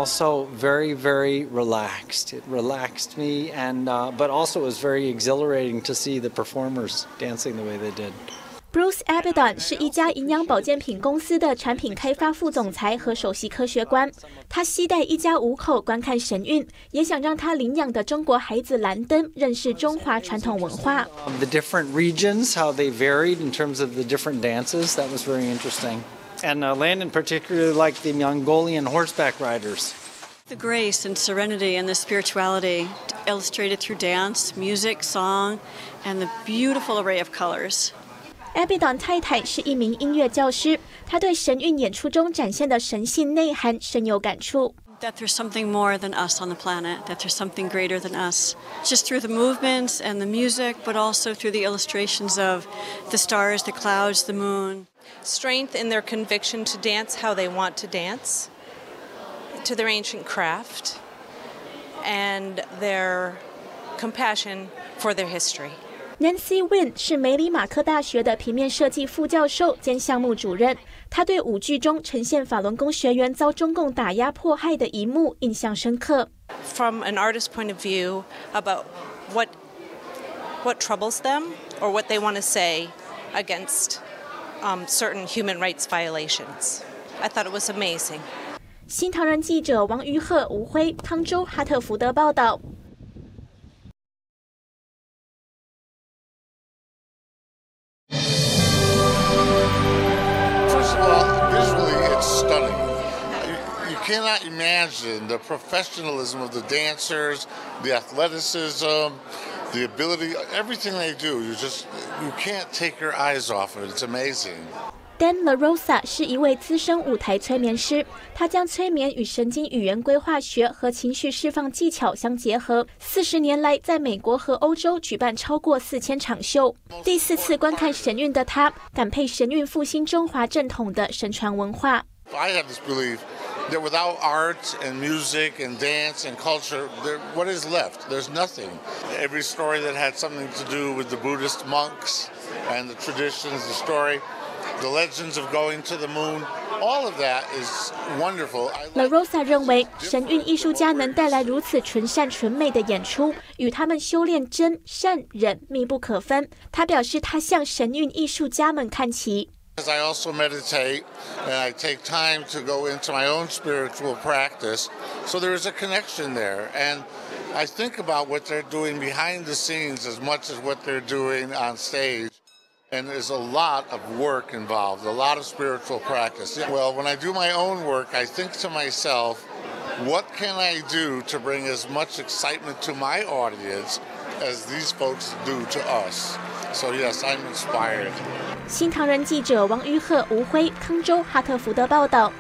also very, very relaxed. It relaxed me, and but also it was very exhilarating to see the performers dancing the way they did. Bruce Abaddon 是一家营养保健品公司的产品开发副总裁和首席科学官。他期待一家五口观看神韵，也想让他领养的中国孩子兰登认识中华传统文化。 The different regions, how they varied in terms of the different dances, that was very interesting. And Landon particularly liked the Mongolian horseback riders. The grace and serenity and the spirituality illustrated through dance, music, song, and the beautiful array of colors. Abaddon 太太是一名音乐教师，她对神韵演出中展现的神性内涵深有感触。 That there's something more than us on the planet, that there's something greater than us. Just through the movements and the music, but also through the illustrations of the stars, the clouds, the moon. Strength in their conviction to dance how they want to dance, to their ancient craft, and their compassion for their history. Nancy Wynn 是梅里马克大学的平面设计副教授兼项目主任。他对舞剧中呈现法轮功学员遭中共打压迫害的一幕印象深刻。 From an artist's point of view about what troubles them or what they want to say against certain human rights violations. I thought it was amazing. 新唐人记者王于鹤、吴辉、康州、哈特福德报道。 You cannot imagine the professionalism of the dancers, the athleticism, the ability, everything they do. You can't take your eyes off it. It's amazing. Dan LaRosa 是一位资深舞台催眠师，他将催眠与神经语言规划学和情绪释放技巧相结合。40年来，在美国和欧洲举办超过4000场秀。第4次观看神韵的他，感佩神韵复兴中华正统的神传文化。 I have this belief that without art and music and dance and culture, what is left? There's nothing. Every story that had something to do with the Buddhist monks and the traditions, the story, the legends of going to the moon, all of that is wonderful. LaRosa 认为，神韵艺术家能带来如此纯善纯美的演出，与他们修炼真善忍密不可分。他表示，他向神韵艺术家们看齐。 I also meditate, and I take time to go into my own spiritual practice, so there is a connection there. And I think about what they're doing behind the scenes as much as what they're doing on stage. And there's a lot of work involved, a lot of spiritual practice. Well, when I do my own work, I think to myself, what can I do to bring as much excitement to my audience as these folks do to us? So yes, I'm inspired. 新唐人记者王于鹤、吴辉，康州、哈特福德报道。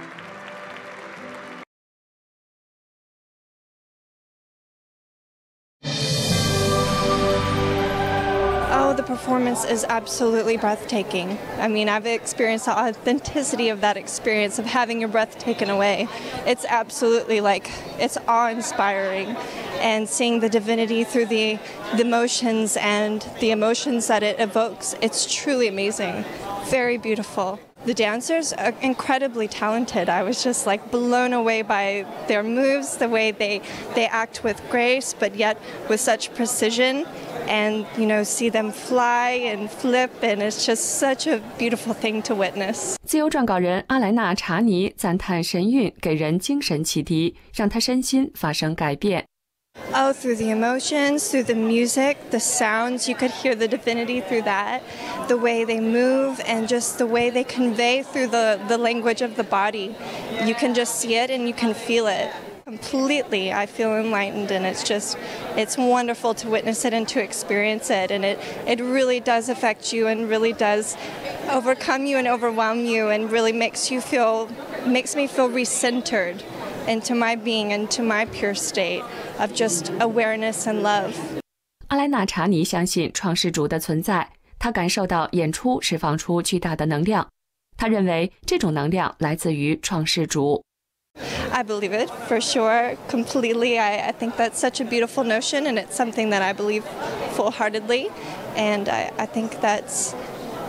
The performance is absolutely breathtaking. I mean, I've experienced the authenticity of that experience of having your breath taken away. It's absolutely it's awe-inspiring, and seeing the divinity through the motions and the emotions that it evokes, it's truly amazing. Very beautiful. The dancers are incredibly talented. I was just blown away by their moves, the way they act with grace, but yet with such precision. And, see them fly and flip, and it's just such a beautiful thing to witness. 自由撰稿人阿莱娜·查尼赞叹神韵给人精神启迪，让他身心发生改变。 Oh, through the emotions, through the music, the sounds, you could hear the divinity through that, the way they move, and just the way they convey through the language of the body. You can just see it and you can feel it. Completely, I feel enlightened, and it's wonderful to witness it and to experience it, and it really does affect you and really does overcome you and overwhelm you, and really makes me feel recentered into my being, into my pure state of just awareness and love. 阿莱娜·查尼相信创世主的存在，他感受到演出释放出巨大的能量，他认为这种能量来自于创世主。 I believe it, for sure, completely. I think that's such a beautiful notion, and it's something that I believe full-heartedly. And I think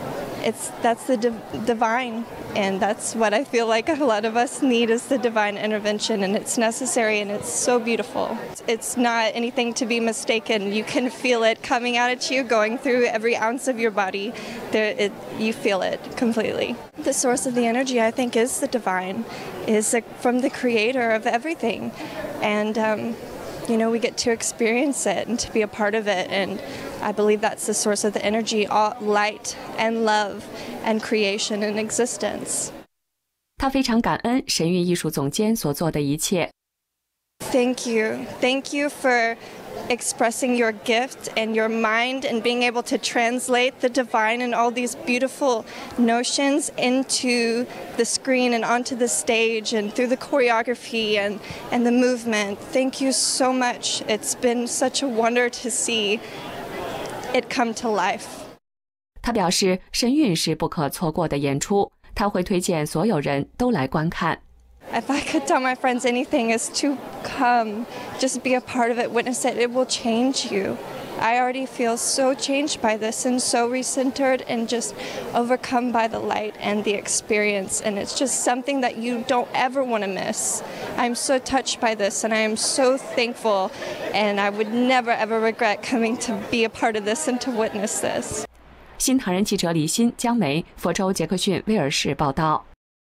that's the divine, and that's what I feel like a lot of us need is the divine intervention, and it's necessary and it's so beautiful. It's not anything to be mistaken. You can feel it coming out at you, going through every ounce of your body. You feel it completely. The source of the energy, I think, is the divine, is from the creator of everything, and we get to experience it and to be a part of it, and I believe that's the source of the energy, all light and love and creation and existence. 他非常感恩神韵艺术总监所做的一切。 Thank you for expressing your gift and your mind and being able to translate the divine and all these beautiful notions into the screen and onto the stage and through the choreography and the movement. Thank you so much. It's been such a wonder to see it come to life. 他表示神韵是不可错过的演出，他会推荐所有人都来观看。 If I could tell my friends anything is to come, just be a part of it, witness it. It will change you. I already feel so changed by this and so recentered and just overcome by the light and the experience. And it's just something that you don't ever want to miss. I'm so touched by this and I am so thankful. And I would never ever regret coming to be a part of this and to witness this. 新唐人记者李欣、江梅，佛州杰克逊威尔士报道。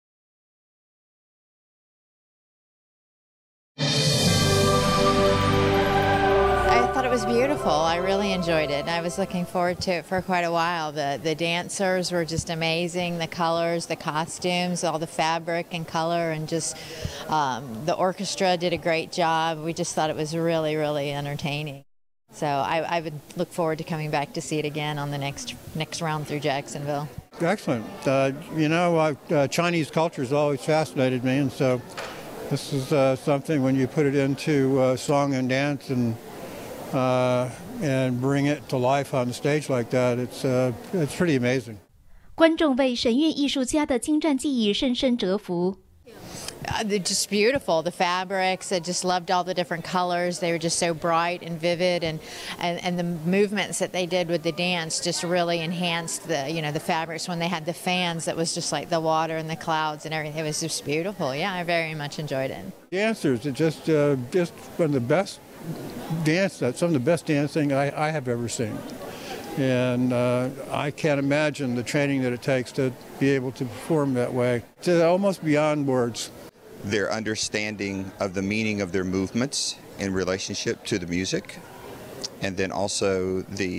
It was beautiful. I really enjoyed it. I was looking forward to it for quite a while. The dancers were just amazing. The colors, the costumes, all the fabric and color, and just the orchestra did a great job. We just thought it was really, really entertaining. So I would look forward to coming back to see it again on the next round through Jacksonville. Excellent. Chinese culture has always fascinated me, and so this is something when you put it into song and dance and bring it to life on the stage like that, it's pretty amazing. 观众被神韵艺术家的精湛技艺深深折服。 They're just beautiful. The fabrics, I just loved all the different colors. They were just so bright and vivid, and the movements that they did with the dance just really enhanced the fabrics. When they had the fans, that was just like the water and the clouds and everything. It was just beautiful. Yeah, I very much enjoyed it. Dancers, it's just one of the best some of the best dancing I have ever seen. And I can't imagine the training that it takes to be able to perform that way. It's almost beyond words. Their understanding of the meaning of their movements in relationship to the music, and then also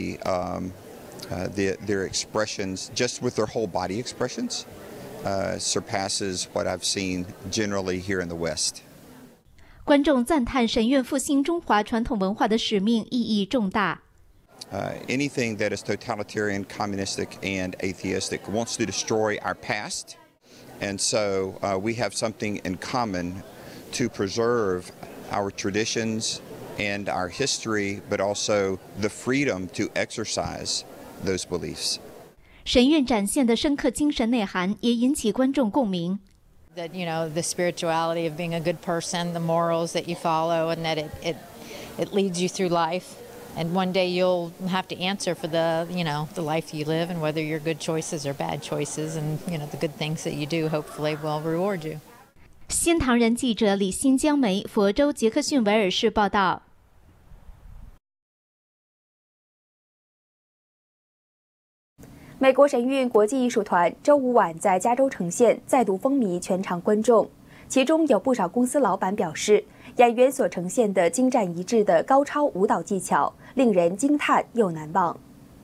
their expressions, just with their whole body expressions, surpasses what I've seen generally here in the West. 观众赞叹神韵复兴中华传统文化的使命意义重大。 Anything that is totalitarian, communistic, and atheistic wants to destroy our past, and so we have something in common to preserve our traditions and our history, but also the freedom to exercise those beliefs. 神韵展现的深刻精神内涵也引起观众共鸣。 That the spirituality of being a good person, the morals that you follow, and that it leads you through life. And one day you'll have to answer for the life you live and whether your good choices or bad choices, and the good things that you do hopefully will reward you. 新唐人记者李欣江梅，佛州杰克逊维尔士报道。 美国神韵国际艺术团周五晚在加州呈现，再度风靡全场观众。其中有不少公司老板表示，演员所呈现的精湛一致的高超舞蹈技巧，令人惊叹又难忘。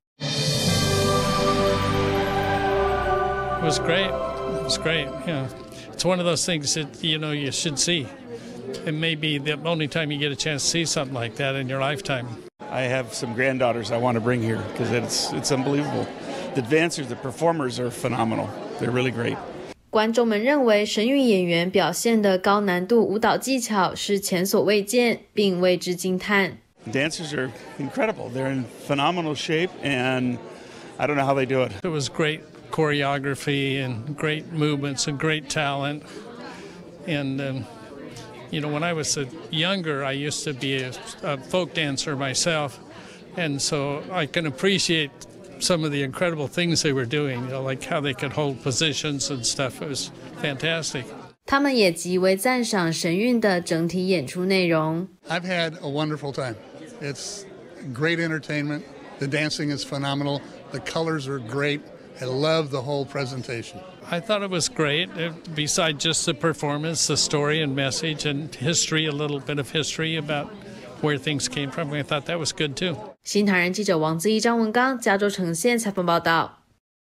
It was great. It was great. Yeah, it's one of those things that you should see. It may be the only time you get a chance to see something like that in your lifetime. I have some granddaughters I want to bring here because it's unbelievable. The dancers, the performers are phenomenal. They're really great. 观众们认为神韵演员表现的高难度舞蹈技巧是前所未见，并为之惊叹。 Dancers are incredible. They're in phenomenal shape, and I don't know how they do it. It was great choreography and great movements and great talent. And when I was younger, I used to be a folk dancer myself, and so I can appreciate some of the incredible things they were doing, like how they could hold positions and stuff. It was fantastic. 他们也极为赞赏神韵的整体演出内容。 I've had a wonderful time. It's great entertainment. The dancing is phenomenal. The colors are great. I love the whole presentation. I thought it was great. Besides just the performance, the story and message and history, a little bit of history about where things came from. I thought that was good too. 新唐人记者王自一、张文刚加州呈现采访报道。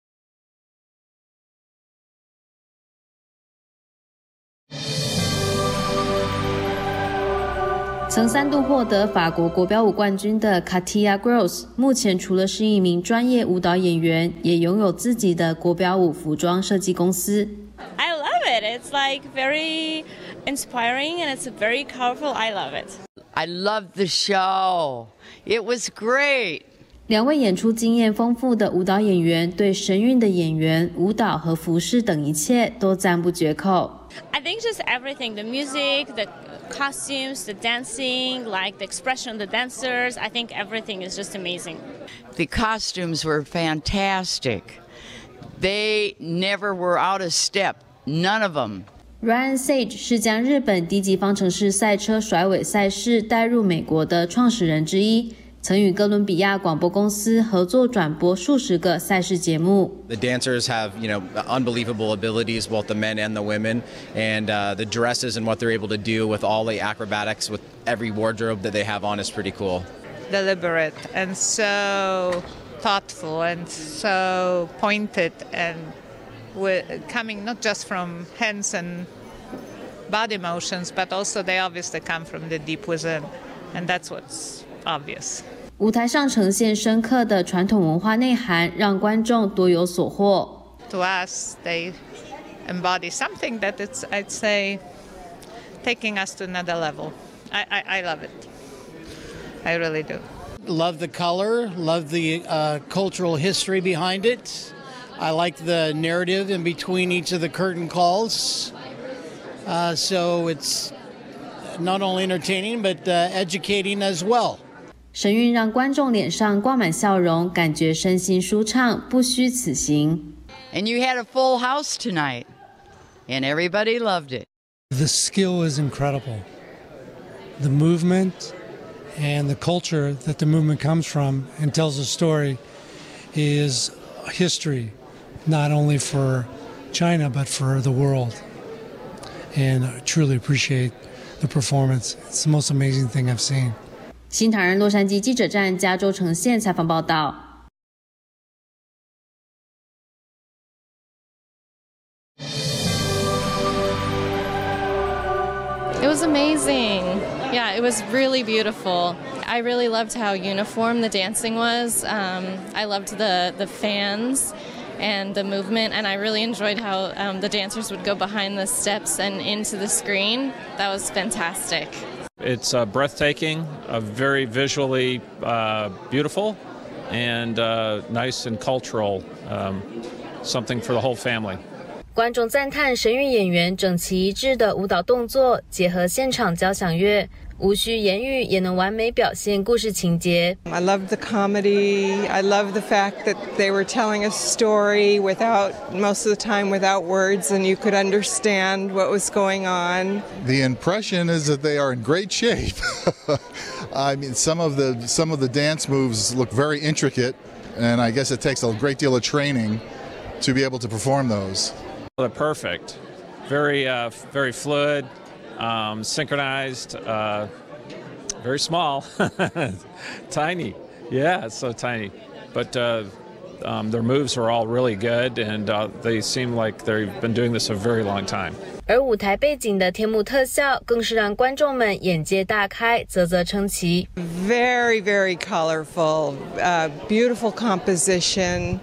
曾3度获得法国国标舞冠军的 Katia Gross， 目前除了是一名专业舞蹈演员，也拥有自己的国标舞服装设计公司。 I love it. It's like very inspiring and it's very colorful. I love it. I loved the show. It was great. 2位演出经验丰富的舞蹈演员对神韵的演员、舞蹈和服饰等一切都赞不绝口。 I think just everything, the music, the costumes, the dancing, like the expression of the dancers, I think everything is just amazing. The costumes were fantastic. They never were out of step. None of them. Ryan Sage 是将日本低级方程式赛车甩尾赛事带入美国的创始人之一。曾与哥伦比亚广播公司合作转播数十个赛事节目。 The dancers have, unbelievable abilities, both the men and the women, and the dresses and what they're able to do with all the acrobatics, with every wardrobe that they have on is pretty cool. Deliberate and so thoughtful and so pointed and coming not just from hands and body motions, but also they obviously come from the deep within, and that's what's obvious. 舞台上呈现深刻的传统文化内涵，让观众多有所获。 To us, they embody something that it's, I'd say, taking us to another level. I love it. I really do. Love the color, love the cultural history behind it. I like the narrative in between each of the curtain calls. So it's not only entertaining, but educating as well. 神韵让观众脸上挂满笑容，感觉身心舒畅，不虚此行。 And you had a full house tonight, and everybody loved it. The skill is incredible. The movement and the culture that the movement comes from and tells a story is history, not only for China, but for the world. And I truly appreciate the performance. It's the most amazing thing I've seen. 新唐人洛杉矶记者站加州呈现采访报道。 It was amazing. Yeah, it was really beautiful. I really loved how uniform the dancing was. I loved the fans and the movement, and I really enjoyed how the dancers would go behind the steps and into the screen. That was fantastic. It's breathtaking, very visually beautiful, and nice and cultural, something for the whole family. 观众赞叹神韵演员整齐一致的舞蹈动作，结合现场交响乐，无需言语也能完美表现故事情节。 I loved the comedy. I loved the fact that they were telling a story most of the time without words, and you could understand what was going on. The impression is that they are in great shape. I mean, some of the dance moves look very intricate, and I guess it takes a great deal of training to be able to perform those. They're perfect, very fluid, synchronized, very small, tiny. Yeah, it's so tiny. But their moves are all really good, and they seem like they've been doing this a very long time. 而舞台背景的天幕特效更是让观众们眼界大开，啧啧称奇。 Very, very colorful, beautiful composition.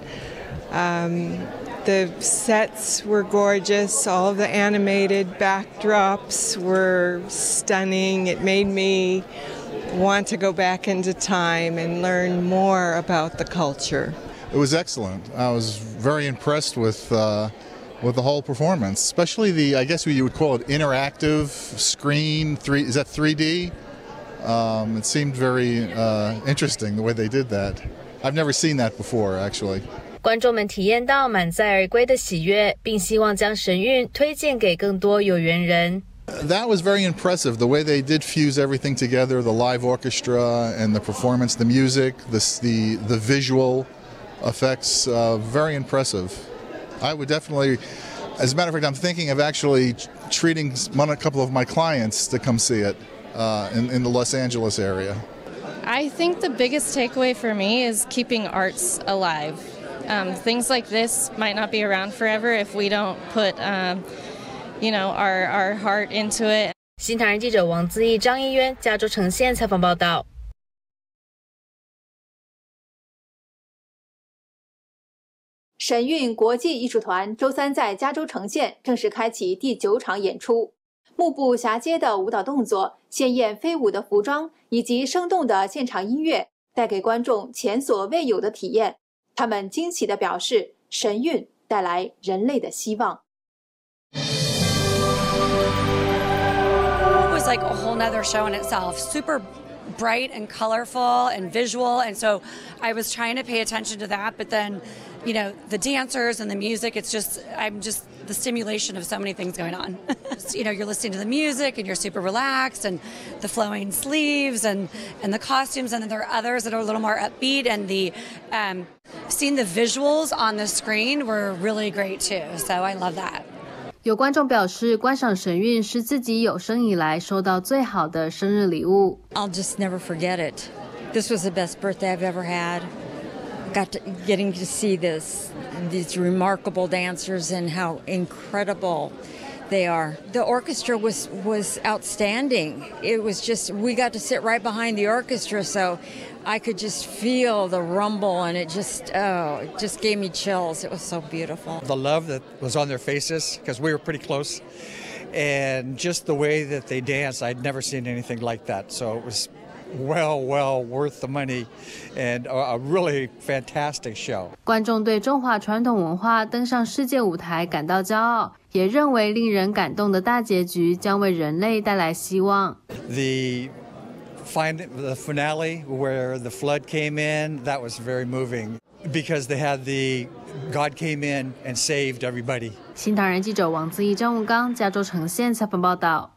The sets were gorgeous. All of the animated backdrops were stunning. It made me want to go back into time and learn more about the culture. It was excellent. I was very impressed with the whole performance, especially I guess you would call it interactive screen. Is that 3D? It seemed very interesting the way they did that. I've never seen that before, actually. 观众们体验到满载而归的喜悦，并希望将神韵推荐给更多有缘人。 That was very impressive. The way they did fuse everything together, the live orchestra and the performance, the music, the visual effects, very impressive. I would definitely, as a matter of fact, I'm thinking of actually treating a couple of my clients to come see it in the Los Angeles area. I think the biggest takeaway for me is keeping arts alive. Things like this might not be around forever if we don't put, our heart into it. 新唐人记者王自毅、张一渊，加州呈现采访报道。 神韵国际艺术团周三在加州呈现正式开启第9场演出。目不暇接的舞蹈动作、鲜艳飞舞的服装以及生动的现场音乐，带给观众前所未有的体验。他们惊喜地表示，神韵带来人类的希望。 It was like a whole nother show in itself. Super bright and colorful and visual, and so I was trying to pay attention to that, but then the dancers and the music, I'm just the stimulation of so many things going on. You're listening to the music and you're super relaxed, and the flowing sleeves and the costumes, and then there are others that are a little more upbeat, and the seeing the visuals on the screen were really great too, so I love that. 有观众表示，观赏神韵是自己有生以来收到最好的生日礼物。 I'll just never forget it. This was the best birthday I've ever had. Getting to see these remarkable dancers and how incredible they are. The orchestra was outstanding. It was just, we got to sit right behind the orchestra, so I could just feel the rumble, and it just gave me chills. It was so beautiful. The love that was on their faces, because we were pretty close, and just the way that they danced, I'd never seen anything like that. So it was well worth the money, and a really fantastic show. 观众对中华传统文化登上世界舞台感到骄傲，也认为令人感动的大结局将为人类带来希望。 The finale where the flood came in, that was very moving because they had God came in and saved everybody. 新唐人记者王自毅、张文刚，加州呈现采访报道。